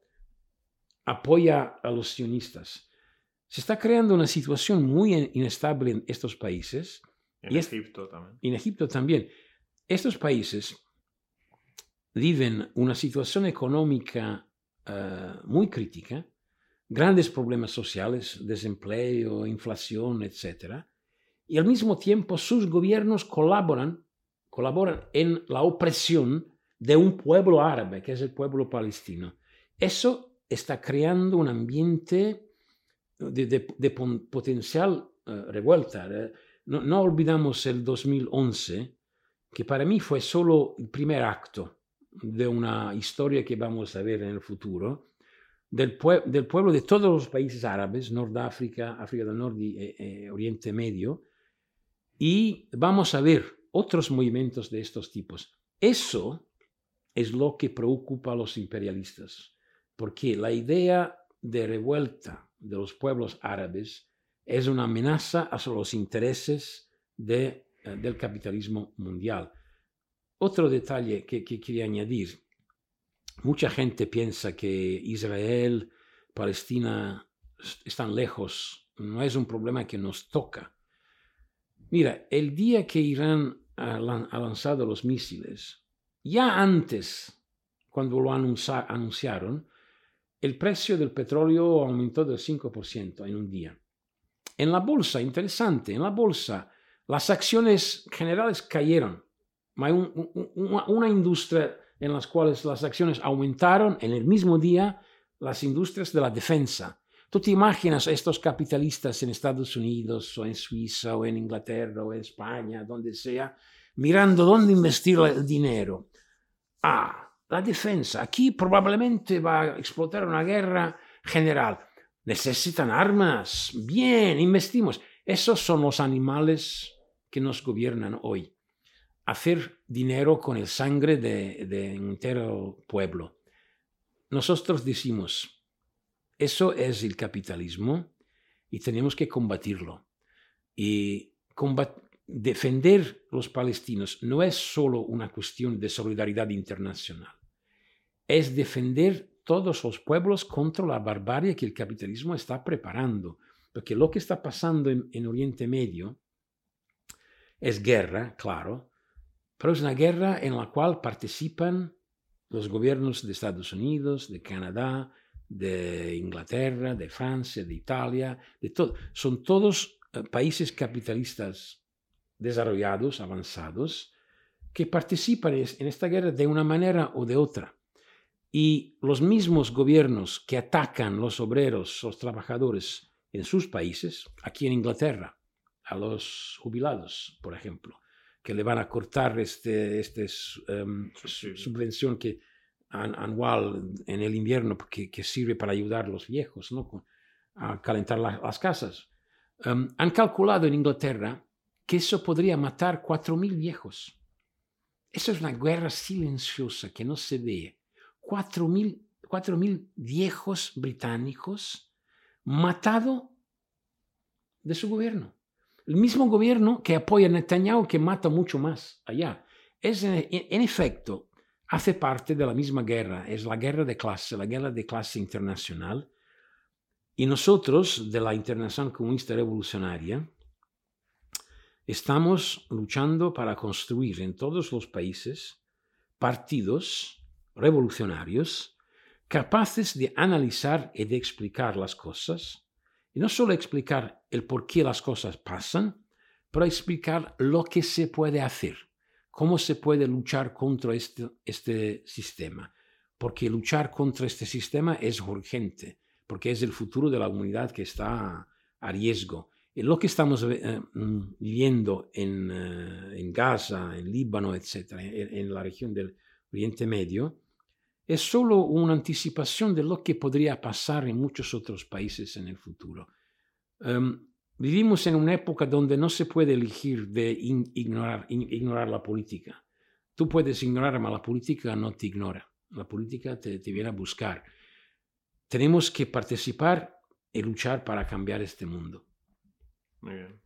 apoya a los sionistas. Se está creando una situación muy inestable en estos países. En y Egipto es, también. En Egipto también. Estos países viven una situación económica uh, muy crítica, grandes problemas sociales, desempleo, inflación, etcétera. Y al mismo tiempo sus gobiernos colaboran, colaboran en la opresión de un pueblo árabe, que es el pueblo palestino. Eso está creando un ambiente de, de, de potencial uh, revuelta. No, no olvidamos el dos mil once, que para mí fue solo el primer acto de una historia que vamos a ver en el futuro, del, pue del pueblo de todos los países árabes, Nordáfrica, África del Norte y eh, eh, Oriente Medio, y vamos a ver otros movimientos de estos tipos. Eso es lo que preocupa a los imperialistas, porque la idea de revuelta de los pueblos árabes es una amenaza a los intereses de, eh, del capitalismo mundial. Otro detalle que, que quería añadir, mucha gente piensa que Israel, Palestina están lejos, no es un problema que nos toca. Mira, el día que Irán ha lanzado los misiles, ya antes, cuando lo anunciaron, el precio del petróleo aumentó del cinco por ciento en un día. En la bolsa, interesante, en la bolsa las acciones generales cayeron. Hay un, un, una, una industria en las cuales las acciones aumentaron en el mismo día, las industrias de la defensa. ¿Tú te imaginas a estos capitalistas en Estados Unidos o en Suiza o en Inglaterra o en España, donde sea, mirando dónde investir el dinero? Ah, la defensa. Aquí probablemente va a explotar una guerra general. Necesitan armas. Bien, investimos. Esos son los animales que nos gobiernan hoy. Hacer dinero con el sangre de, de un entero pueblo. Nosotros decimos, eso es el capitalismo y tenemos que combatirlo. Y combat defender a los palestinos no es solo una cuestión de solidaridad internacional. Es defender todos los pueblos contra la barbarie que el capitalismo está preparando. Porque lo que está pasando en, en Oriente Medio es guerra, claro, pero es una guerra en la cual participan los gobiernos de Estados Unidos, de Canadá, de Inglaterra, de Francia, de Italia, de todo. Son todos uh, países capitalistas desarrollados, avanzados, que participan en esta guerra de una manera o de otra. Y los mismos gobiernos que atacan los obreros, los trabajadores en sus países, aquí en Inglaterra, a los jubilados, por ejemplo, que le van a cortar este, este um, subvención que anual en el invierno que, que sirve para ayudar a los viejos, ¿no?, a calentar la, las casas. Um, han calculado en Inglaterra que eso podría matar cuatro mil viejos. Eso es una guerra silenciosa que no se ve. cuatro mil viejos británicos matados de su gobierno. El mismo gobierno que apoya a Netanyahu, que mata mucho más allá. Es en, en efecto, hace parte de la misma guerra, es la guerra de clase, la guerra de clase internacional. Y nosotros, de la Internacional Comunista Revolucionaria, estamos luchando para construir en todos los países partidos revolucionarios capaces de analizar y de explicar las cosas, y no solo explicar el por qué las cosas pasan, pero explicar lo que se puede hacer, cómo se puede luchar contra este, este sistema, porque luchar contra este sistema es urgente, porque es el futuro de la humanidad que está a riesgo. Y lo que estamos eh, viviendo en, eh, en Gaza, en Líbano, etcétera, en, en la región del Oriente Medio, es solo una anticipación de lo que podría pasar en muchos otros países en el futuro. Um, vivimos en una época donde no se puede elegir de in, ignorar, in, ignorar la política. Tú puedes ignorar, pero la política no te ignora. La política te, te viene a buscar. Tenemos que participar y luchar para cambiar este mundo. Muy bien.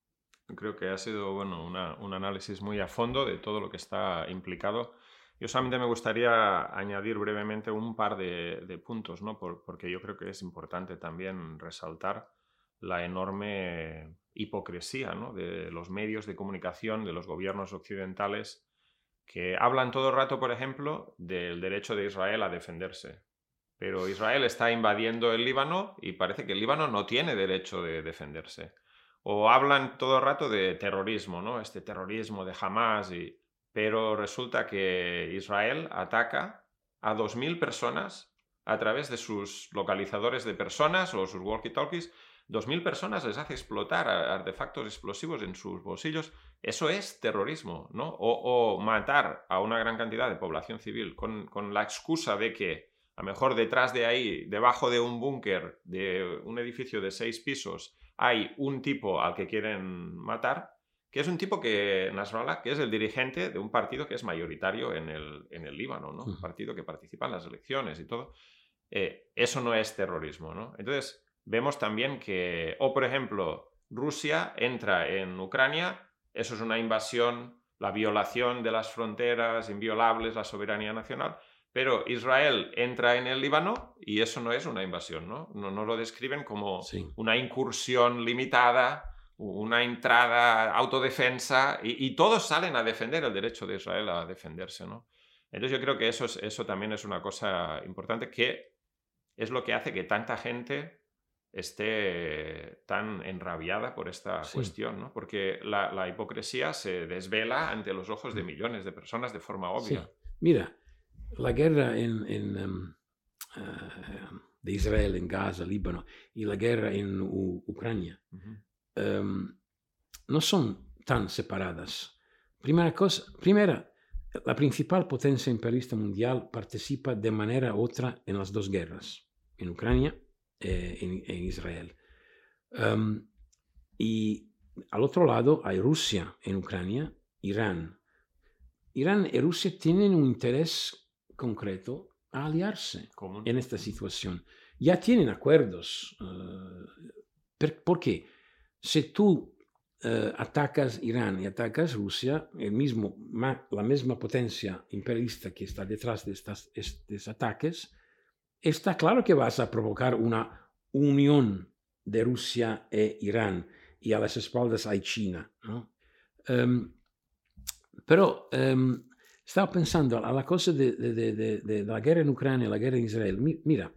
Creo que ha sido bueno, una, un análisis muy a fondo de todo lo que está implicado. Yo solamente me gustaría añadir brevemente un par de, de puntos, ¿no? Por, porque yo creo que es importante también resaltar la enorme hipocresía, ¿no? De los medios de comunicación, de los gobiernos occidentales, que hablan todo el rato, por ejemplo, del derecho de Israel a defenderse. Pero Israel está invadiendo el Líbano y parece que el Líbano no tiene derecho de defenderse. O hablan todo el rato de terrorismo, ¿no? Este terrorismo de Hamás y... Pero resulta que Israel ataca a dos mil personas a través de sus localizadores de personas o sus walkie-talkies. dos mil personas les hace explotar artefactos explosivos en sus bolsillos. Eso es terrorismo, ¿no? O, o matar a una gran cantidad de población civil con, con la excusa de que a lo mejor detrás de ahí, debajo de un búnker de un edificio de seis pisos, hay un tipo al que quieren matar, que es un tipo que, Nasrallah, que es el dirigente de un partido que es mayoritario en el, en el Líbano, ¿no? Un partido que participa en las elecciones y todo. Eh, eso no es terrorismo, ¿no? Entonces, vemos también que, o por ejemplo, Rusia entra en Ucrania, eso es una invasión, la violación de las fronteras inviolables, la soberanía nacional, pero Israel entra en el Líbano y eso no es una invasión, ¿no? No, no lo describen como sí. Una incursión limitada, una entrada autodefensa y, y todos salen a defender el derecho de Israel a defenderse, ¿no? Entonces yo creo que eso, es, eso también es una cosa importante que es lo que hace que tanta gente esté tan enrabiada por esta sí. cuestión, ¿no? Porque la, la hipocresía se desvela ante los ojos de millones de personas de forma obvia. Sí. Mira, la guerra en, en, um, uh, de Israel en Gaza, Líbano, y la guerra en U- Ucrania uh-huh. Um, no son tan separadas. Primera cosa, primera, la principal potencia imperialista mundial participa de manera u otra en las dos guerras, en Ucrania e en, en Israel. Um, y al otro lado hay Rusia en Ucrania, Irán. Irán y Rusia tienen un interés concreto a aliarse ¿Cómo? En esta situación. Ya tienen acuerdos. Uh, per, ¿Por qué? Si tú uh, atacas Irán y atacas Rusia, el mismo, ma, la misma potencia imperialista que está detrás de estas, estos ataques, está claro que vas a provocar una unión de Rusia e Irán y a las espaldas hay China, ¿no? Um, pero um, estaba pensando a la cosa de, de, de, de, de la guerra en Ucrania y la guerra en Israel. Mi, mira,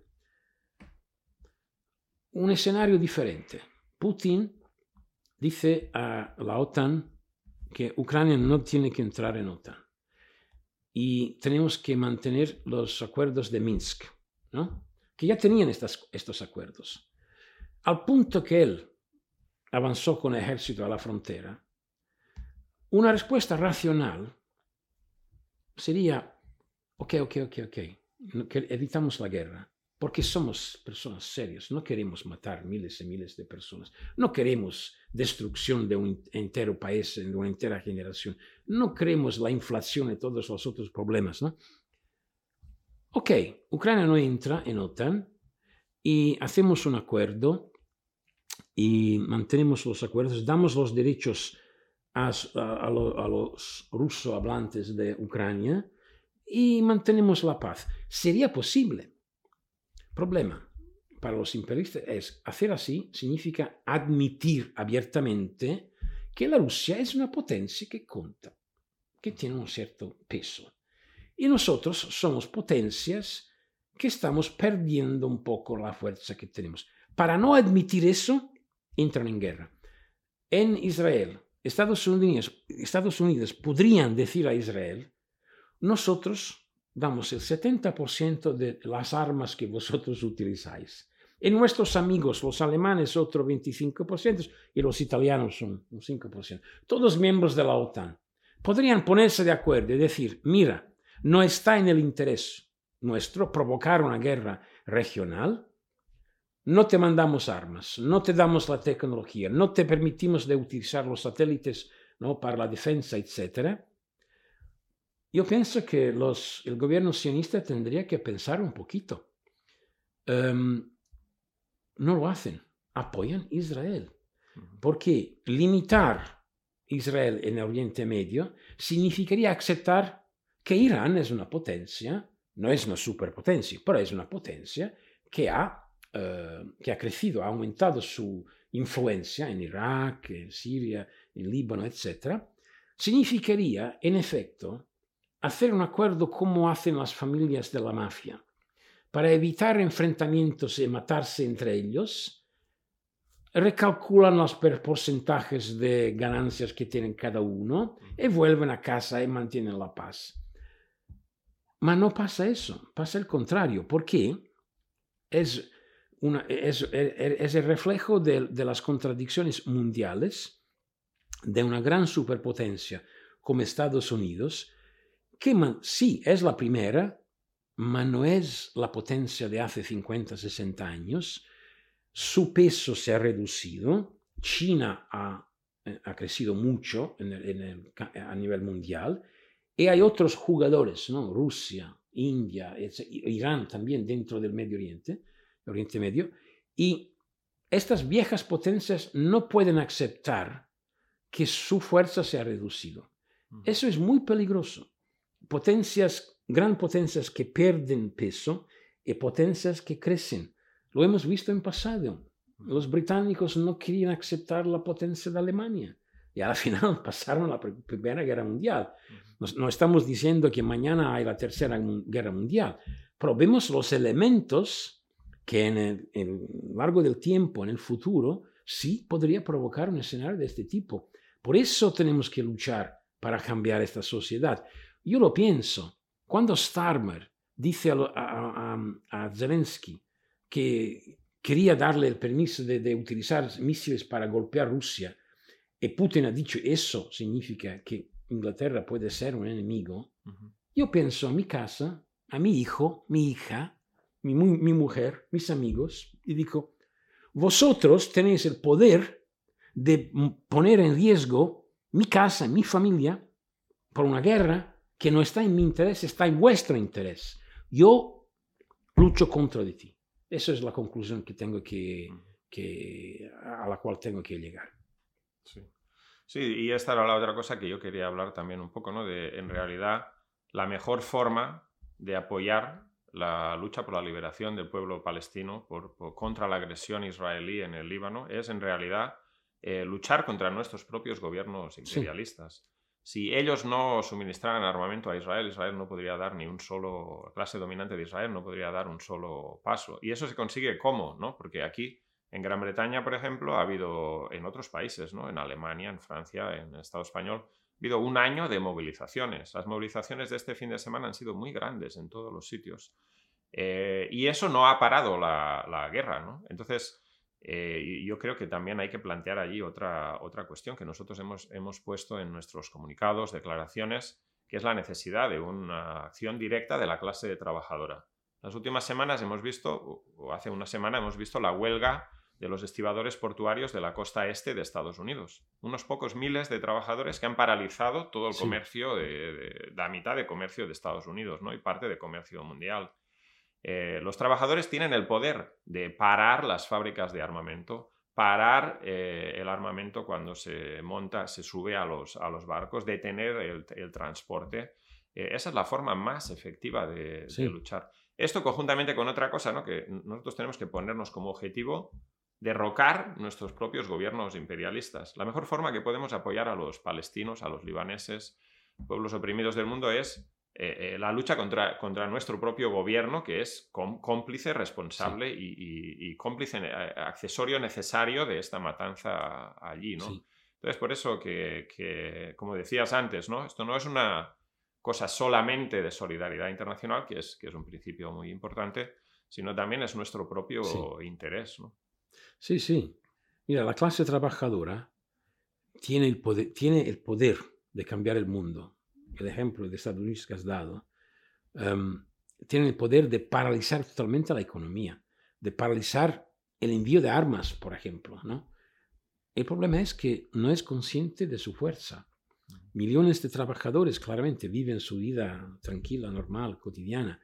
un escenario diferente. Putin dice a la OTAN que Ucrania no tiene que entrar en OTAN y tenemos que mantener los acuerdos de Minsk, ¿no? Que ya tenían estas, estos acuerdos. Al punto que él avanzó con el ejército a la frontera, una respuesta racional sería, ok, ok, ok, ok, que evitamos la guerra. Porque somos personas serias, no queremos matar miles y miles de personas, no queremos destrucción de un entero país, de una entera generación, no queremos la inflación y todos los otros problemas, ¿no? Ok, Ucrania no entra en OTAN y hacemos un acuerdo y mantenemos los acuerdos, damos los derechos a, a, a, lo, a los rusos hablantes de Ucrania y mantenemos la paz. Sería posible. Problema para los imperialistas es hacer así significa admitir abiertamente que la Rusia es una potencia que cuenta, que tiene un cierto peso. Y nosotros somos potencias que estamos perdiendo un poco la fuerza que tenemos. Para no admitir eso, entran en guerra. En Israel, Estados Unidos, Estados Unidos podrían decir a Israel: nosotros damos el setenta por ciento de las armas que vosotros utilizáis. Y nuestros amigos, los alemanes, otro veinticinco por ciento, y los italianos son un cinco por ciento. Todos miembros de la OTAN. Podrían ponerse de acuerdo y decir: mira, no está en el interés nuestro provocar una guerra regional, no te mandamos armas, no te damos la tecnología, no te permitimos de utilizar los satélites, ¿no?, para la defensa, etcétera. Yo pienso que los, el gobierno sionista tendría que pensar un poquito. Um, no lo hacen, apoyan a Israel. Porque limitar Israel en el Oriente Medio significaría aceptar que Irán es una potencia, no es una superpotencia, pero es una potencia que ha, uh, que ha crecido, ha aumentado su influencia en Irak, en Siria, en Líbano, etcétera. Significaría, en efecto, hacer un acuerdo como hacen las familias de la mafia, para evitar enfrentamientos y matarse entre ellos. Recalculan los porcentajes de ganancias que tienen cada uno y vuelven a casa y mantienen la paz. Pero no pasa eso, pasa el contrario, porque es, una, es, es el reflejo de, de las contradicciones mundiales de una gran superpotencia como Estados Unidos, que man, sí es la primera, pero no es la potencia de hace cincuenta, sesenta años. Su peso se ha reducido. China ha, ha crecido mucho en el, en el, a nivel mundial. Y hay otros jugadores, ¿no? Rusia, India, Irán también dentro del Medio Oriente, Oriente Medio. Y estas viejas potencias no pueden aceptar que su fuerza se ha reducido. Eso es muy peligroso. Potencias, gran potencias que pierden peso y potencias que crecen. Lo hemos visto en pasado. Los británicos no querían aceptar la potencia de Alemania y al final pasaron la Primera Guerra Mundial. No, no estamos diciendo que mañana hay la Tercera Guerra Mundial, pero vemos los elementos que en el, en el largo del tiempo, en el futuro, sí podría provocar un escenario de este tipo. Por eso tenemos que luchar para cambiar esta sociedad. Yo lo pienso. Cuando Starmer dice a, a, a, a Zelensky que quería darle el permiso de, de utilizar misiles para golpear Rusia, y Putin ha dicho eso significa que Inglaterra puede ser un enemigo, uh-huh. Yo pienso a mi casa, a mi hijo, mi hija, mi, mi mujer, mis amigos, y digo: vosotros tenéis el poder de poner en riesgo mi casa, mi familia, por una guerra que no está en mi interés, está en vuestro interés. Yo lucho contra de ti. Esa es la conclusión que tengo que, que, a la cual tengo que llegar. Sí. Sí, y esta era la otra cosa que yo quería hablar también un poco, ¿no? De, en realidad, la mejor forma de apoyar la lucha por la liberación del pueblo palestino por, por, contra la agresión israelí en el Líbano es, en realidad, eh, luchar contra nuestros propios gobiernos imperialistas. Sí. Si ellos no suministraran armamento a Israel, Israel no podría dar ni un solo, la clase dominante de Israel no podría dar un solo paso. Y eso se consigue ¿cómo? ¿No? Porque aquí, en Gran Bretaña, por ejemplo, ha habido, en otros países, ¿no? En Alemania, en Francia, en el Estado español, ha habido un año de movilizaciones. Las movilizaciones de este fin de semana han sido muy grandes en todos los sitios. Eh, y eso no ha parado la, la guerra, ¿no? Entonces, Eh, yo creo que también hay que plantear allí otra, otra cuestión que nosotros hemos, hemos puesto en nuestros comunicados, declaraciones, que es la necesidad de una acción directa de la clase trabajadora. Las últimas semanas hemos visto, o hace una semana hemos visto la huelga de los estibadores portuarios de la costa este de Estados Unidos. Unos pocos miles de trabajadores que han paralizado todo el sí. comercio, de, de, la mitad de comercio de Estados Unidos, ¿no? Y parte de comercio mundial. Eh, los trabajadores tienen el poder de parar las fábricas de armamento, parar eh, el armamento cuando se monta, se sube a los, a los barcos, detener el, el transporte. Eh, esa es la forma más efectiva de, Sí. de luchar. Esto conjuntamente con otra cosa, ¿no? Que nosotros tenemos que ponernos como objetivo derrocar nuestros propios gobiernos imperialistas. La mejor forma que podemos apoyar a los palestinos, a los libaneses, pueblos oprimidos del mundo, es eh, eh, la lucha contra, contra nuestro propio gobierno, que es cómplice, responsable sí. y, y, y cómplice eh, accesorio necesario de esta matanza allí, ¿no? Sí. Entonces, por eso que, que, como decías antes, ¿no? Esto no es una cosa solamente de solidaridad internacional, que es, que es un principio muy importante, sino también es nuestro propio sí. interés, ¿no? Sí, sí. Mira, la clase trabajadora tiene el poder, tiene el poder de cambiar el mundo. El ejemplo de Estados Unidos que has dado, um, tiene el poder de paralizar totalmente la economía, de paralizar el envío de armas, por ejemplo, ¿no? El problema es que no es consciente de su fuerza. Millones de trabajadores claramente viven su vida tranquila, normal, cotidiana.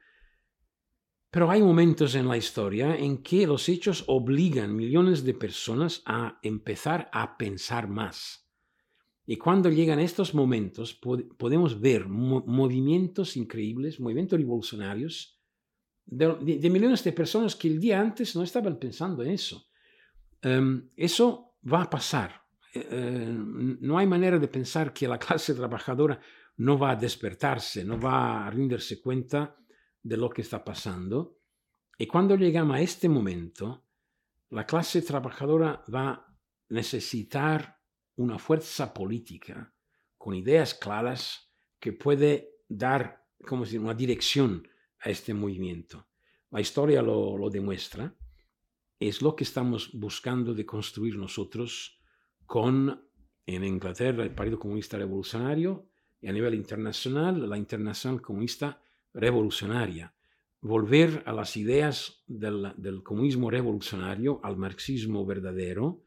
Pero hay momentos en la historia en que los hechos obligan a millones de personas a empezar a pensar más. Y cuando llegan estos momentos, pod- podemos ver mo- movimientos increíbles, movimientos revolucionarios de, de, de millones de personas que el día antes no estaban pensando en eso. Um, eso va a pasar. Uh, no hay manera de pensar que la clase trabajadora no va a despertarse, no va a rendirse cuenta de lo que está pasando. Y cuando llegamos a este momento, la clase trabajadora va a necesitar una fuerza política con ideas claras que puede dar, como decir, una dirección a este movimiento. La historia lo, lo demuestra. Es lo que estamos buscando de construir nosotros con, en Inglaterra, el Partido Comunista Revolucionario, y a nivel internacional, la Internacional Comunista Revolucionaria. Volver a las ideas del, del comunismo revolucionario, al marxismo verdadero,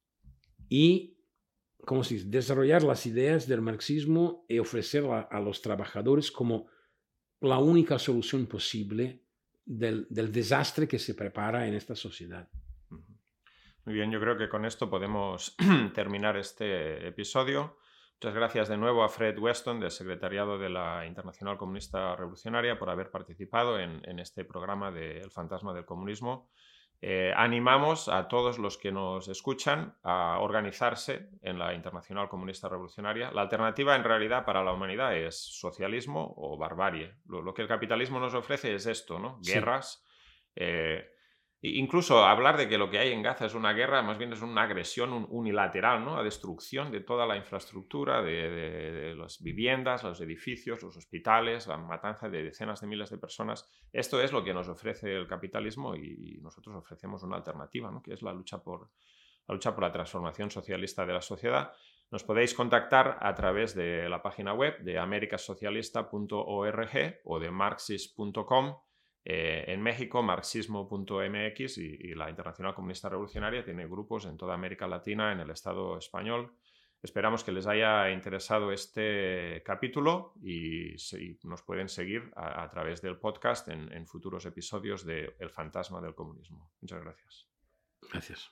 y como si desarrollar las ideas del marxismo y ofrecer a, a los trabajadores como la única solución posible del, del desastre que se prepara en esta sociedad. Muy bien, yo creo que con esto podemos terminar este episodio. Muchas gracias de nuevo a Fred Weston, del Secretariado de la Internacional Comunista Revolucionaria, por haber participado en, en este programa de El Fantasma del Comunismo. Eh, animamos a todos los que nos escuchan a organizarse en la Internacional Comunista Revolucionaria. La alternativa en realidad para la humanidad es socialismo o barbarie. Lo, lo que el capitalismo nos ofrece es esto, ¿no? Guerras. Sí. Eh, incluso hablar de que lo que hay en Gaza es una guerra, más bien es una agresión unilateral, ¿no? A destrucción de toda la infraestructura, de, de, de las viviendas, los edificios, los hospitales, la matanza de decenas de miles de personas. Esto es lo que nos ofrece el capitalismo y nosotros ofrecemos una alternativa, ¿no? Que es la lucha por, la lucha por la transformación socialista de la sociedad. Nos podéis contactar a través de la página web de americasocialista punto org o de marxist punto com. Eh, en México, marxismo punto m x y, y la Internacional Comunista Revolucionaria tiene grupos en toda América Latina, en el Estado español. Esperamos que les haya interesado este capítulo y, y nos pueden seguir a, a través del podcast en, en futuros episodios de El Fantasma del Comunismo. Muchas gracias. Gracias.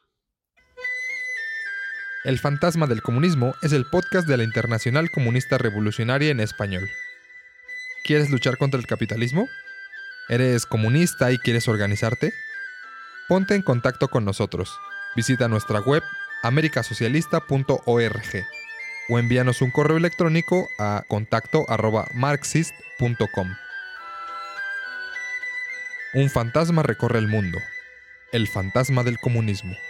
El Fantasma del Comunismo es el podcast de la Internacional Comunista Revolucionaria en español. ¿Quieres luchar contra el capitalismo? ¿Eres comunista y quieres organizarte? Ponte en contacto con nosotros. Visita nuestra web americasocialista punto org o envíanos un correo electrónico a contacto arroba marxist punto com. Un fantasma recorre el mundo. El fantasma del comunismo.